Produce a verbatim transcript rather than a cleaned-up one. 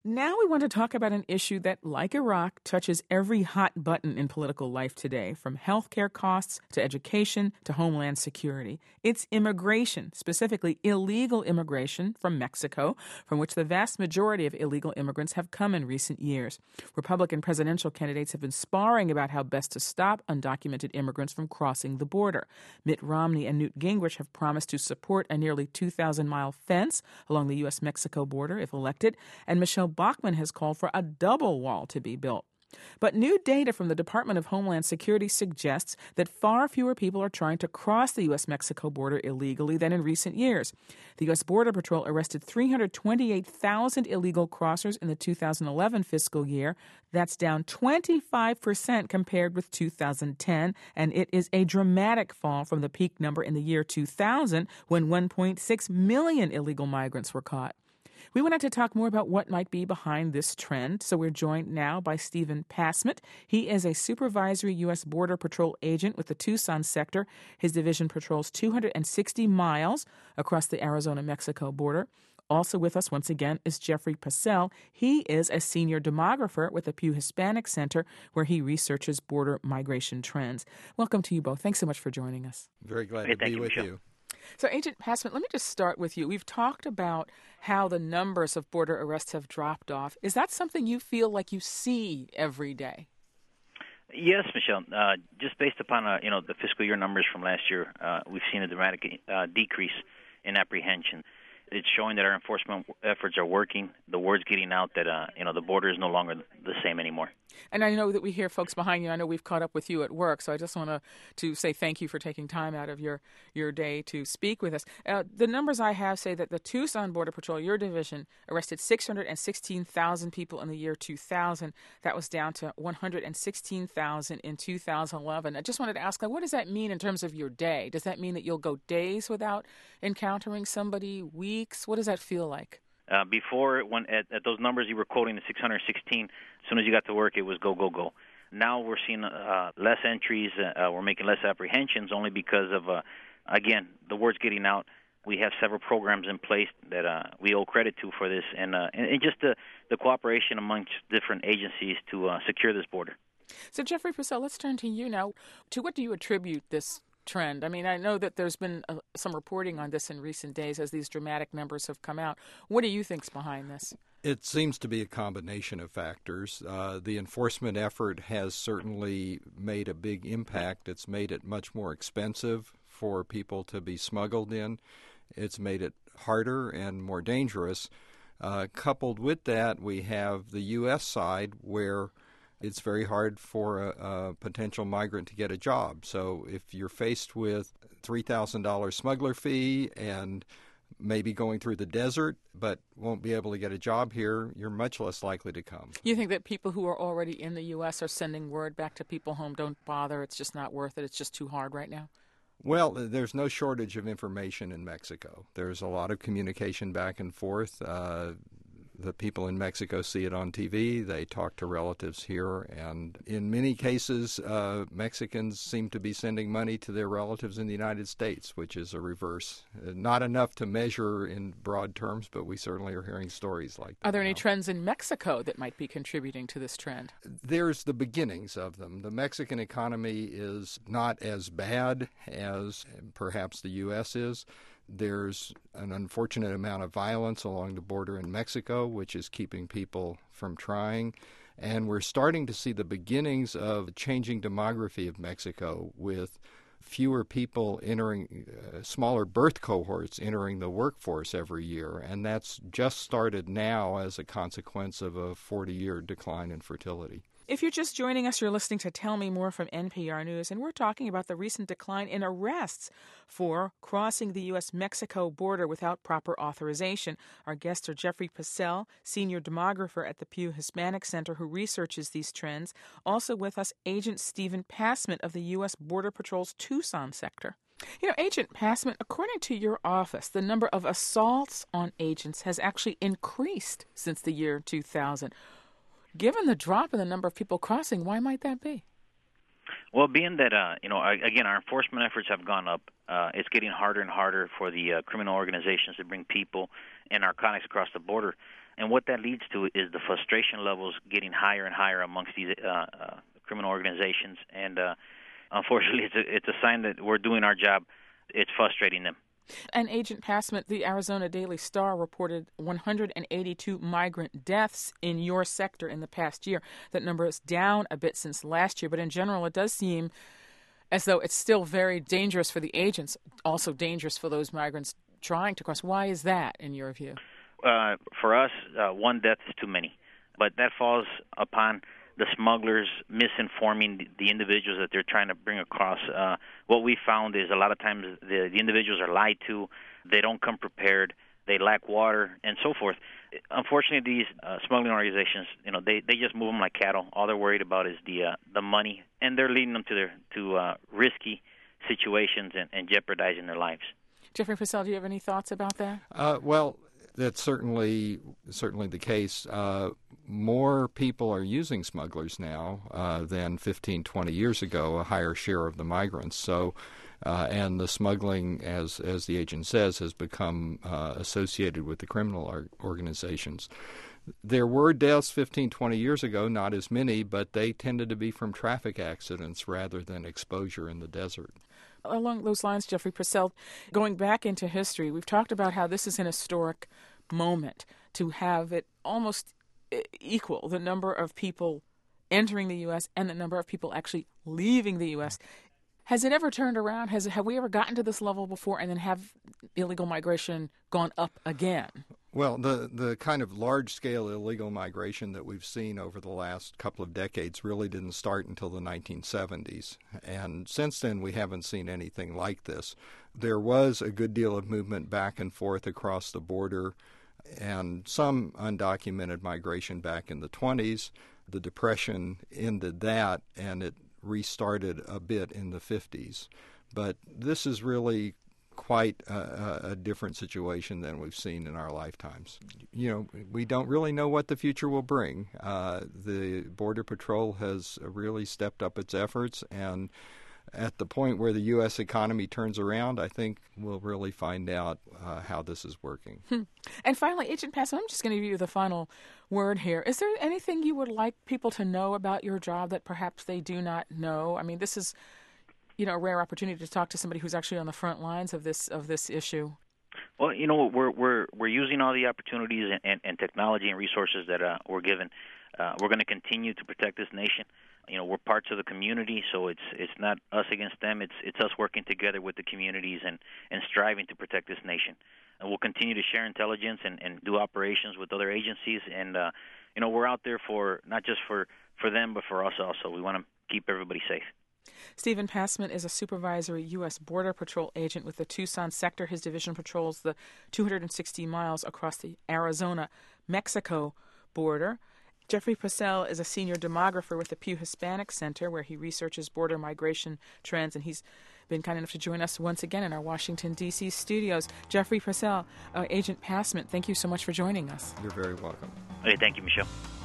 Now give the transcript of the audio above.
Now we want to talk about an issue that, like Iraq, touches every hot button in political life today, from healthcare costs to education to homeland security. It's immigration, specifically illegal immigration from Mexico, from which the vast majority of illegal immigrants have come in recent years. Republican presidential candidates have been sparring about how best to stop undocumented immigrants from crossing the border. Mitt Romney and Newt Gingrich have promised to support a nearly two thousand mile fence along the U S Mexico border if elected, and Michelle Bachmann has called for a double wall to be built. But new data from the Department of Homeland Security suggests that far fewer people are trying to cross the U S Mexico border illegally than in recent years. The U S Border Patrol arrested three hundred twenty-eight thousand illegal crossers in the two thousand eleven fiscal year. That's down twenty-five percent compared with two thousand ten, and it is a dramatic fall from the peak number in the year two thousand, when one point six million illegal migrants were caught. We wanted to talk more about what might be behind this trend, so we're joined now by Stephen Passmont. He is a supervisory U S Border Patrol agent with the Tucson sector. His division patrols two hundred sixty miles across the Arizona-Mexico border. Also with us once again is Jeffrey Passell. He is a senior demographer with the Pew Hispanic Center, where he researches border migration trends. Welcome to you both. Thanks so much for joining us. Very glad hey, to be you, with Michelle. you. So, Agent Passmont, let me just start with you. We've talked about how the numbers of border arrests have dropped off. Is that something you feel like you see every day? Yes, Michelle. Uh, just based upon uh, you know the fiscal year numbers from last year, uh, we've seen a dramatic uh, decrease in apprehension. It's showing that our enforcement efforts are working. The word's getting out that uh, you know the border is no longer the same anymore. And I know that we hear folks behind you. I know we've caught up with you at work, so I just want to to say thank you for taking time out of your, your day to speak with us. Uh, the numbers I have say that the Tucson Border Patrol, your division, arrested six hundred sixteen thousand people in the year two thousand. That was down to one hundred sixteen thousand in two thousand eleven. I just wanted to ask, like, what does that mean in terms of your day? Does that mean that you'll go days without encountering somebody, weeks? What does that feel like? Uh, before, when at, at those numbers you were quoting, the six hundred sixteen, as soon as you got to work, it was go, go, go. Now we're seeing uh, less entries. Uh, we're making less apprehensions only because of, uh, again, the word's getting out. We have several programs in place that uh, we owe credit to for this, and, uh, and, and just the, the cooperation amongst different agencies to uh, secure this border. So, Jeffrey Passell, let's turn to you now. To what do you attribute this trend? I mean, I know that there's been uh, some reporting on this in recent days as these dramatic numbers have come out. What do you think's behind this? It seems to be a combination of factors. Uh, the enforcement effort has certainly made a big impact. It's made it much more expensive for people to be smuggled in. It's made it harder and more dangerous. Uh, coupled with that, we have the U S side where it's very hard for a, a potential migrant to get a job. So if you're faced with three thousand dollars smuggler fee and maybe going through the desert but won't be able to get a job here, you're much less likely to come. You think that people who are already in the U S are sending word back to people home, don't bother, it's just not worth it, it's just too hard right now? Well, there's no shortage of information in Mexico. There's a lot of communication back and forth. Uh, The people in Mexico see it on T V. They talk to relatives here. And in many cases, uh, Mexicans seem to be sending money to their relatives in the United States, which is a reverse. Uh, not enough to measure in broad terms, but we certainly are hearing stories like that. Are there any now. trends in Mexico that might be contributing to this trend? There's the beginnings of them. The Mexican economy is not as bad as perhaps the U S is. There's an unfortunate amount of violence along the border in Mexico, which is keeping people from trying. And we're starting to see the beginnings of changing demography of Mexico, with fewer people entering, uh, smaller birth cohorts entering the workforce every year. And that's just started now as a consequence of a forty-year decline in fertility. If you're just joining us, you're listening to Tell Me More from N P R News, and we're talking about the recent decline in arrests for crossing the U S Mexico border without proper authorization. Our guests are Jeffrey Passell, senior demographer at the Pew Hispanic Center, who researches these trends. Also with us, Agent Stephen Passmont of the U S Border Patrol's Tucson sector. You know, Agent Passmont, according to your office, the number of assaults on agents has actually increased since the year two thousand. Given the drop in the number of people crossing, why might that be? Well, being that, uh, you know, again, our enforcement efforts have gone up, uh, it's getting harder and harder for the uh, criminal organizations to bring people and narcotics across the border. And what that leads to is the frustration levels getting higher and higher amongst these uh, uh, criminal organizations. And uh, unfortunately, it's a, it's a sign that we're doing our job. It's frustrating them. And Agent Passman, the Arizona Daily Star reported one hundred eighty-two migrant deaths in your sector in the past year. That number is down a bit since last year, but in general, it does seem as though it's still very dangerous for the agents, also dangerous for those migrants trying to cross. Why is that, in your view? Uh, for us, uh, one death is too many. But that falls upon the smugglers misinforming the, the individuals that they're trying to bring across. Uh, what we found is a lot of times the, the individuals are lied to, they don't come prepared, they lack water, and so forth. Unfortunately, these uh, smuggling organizations, you know, they, they just move them like cattle. All they're worried about is the uh, the money, and they're leading them to their to uh, risky situations and, and jeopardizing their lives. Jeffrey Purcell, do you have any thoughts about that? Uh, well, that's certainly certainly the case. Uh, more people are using smugglers now uh, than fifteen, twenty years ago, a higher share of the migrants. So, uh, and the smuggling, as as the agent says, has become uh, associated with the criminal or- organizations. There were deaths fifteen, twenty years ago, not as many, but they tended to be from traffic accidents rather than exposure in the desert. Along those lines, Jeffrey Purcell, going back into history, we've talked about how this is an historic moment to have it almost equal the number of people entering the U S and the number of people actually leaving the U S. Has it ever turned around? Has have we ever gotten to this level before and then have illegal migration gone up again? Well, the, the kind of large-scale illegal migration that we've seen over the last couple of decades really didn't start until the nineteen seventies. And since then, we haven't seen anything like this. There was a good deal of movement back and forth across the border and some undocumented migration back in the twenties. The Depression ended that, and it restarted a bit in the fifties. But this is really quite a, a different situation than we've seen in our lifetimes. You know, we don't really know what the future will bring. Uh, the Border Patrol has really stepped up its efforts, and at the point where the U S economy turns around, I think we'll really find out uh, how this is working. Hmm. And finally, Agent Passman, I'm just going to give you the final word here. Is there anything you would like people to know about your job that perhaps they do not know? I mean, this is, you know, a rare opportunity to talk to somebody who's actually on the front lines of this of this issue. Well, you know, we're we're we're using all the opportunities and, and, and technology and resources that uh, we're given. Uh, we're going to continue to protect this nation. You know, we're parts of the community, so it's it's not us against them. It's it's us working together with the communities and, and striving to protect this nation. And we'll continue to share intelligence and, and do operations with other agencies. And, uh, you know, we're out there for not just for, for them, but for us also. We want to keep everybody safe. Stephen Passman is a supervisory U S. Border Patrol agent with the Tucson sector. His division patrols the two hundred sixty miles across the Arizona-Mexico border. Jeffrey Purcell is a senior demographer with the Pew Hispanic Center, where he researches border migration trends, and he's been kind enough to join us once again in our Washington, D C studios. Jeffrey Purcell, uh, Agent Passman, thank you so much for joining us. You're very welcome. Okay, thank you, Michelle.